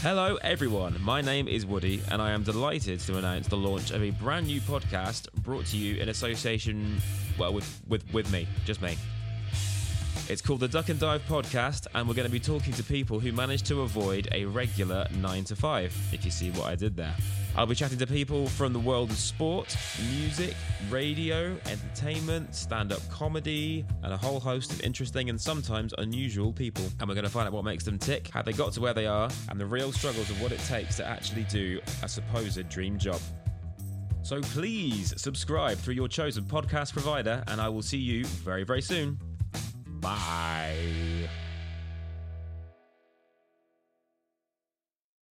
Hello everyone, my name is Woody and I am delighted to announce the launch of a brand new podcast brought to you in association, well, with me, just me. It's called the Duck and Dive Podcast and we're going to be talking to people who managed to avoid a regular 9 to 5, if you see what I did there. I'll be chatting to people from the world of sport, music, radio, entertainment, stand-up comedy, and a whole host of interesting and sometimes unusual people. And we're going to find out what makes them tick, how they got to where they are, and the real struggles of what it takes to actually do a supposed dream job. So please subscribe through your chosen podcast provider, and I will see you very, very soon. Bye.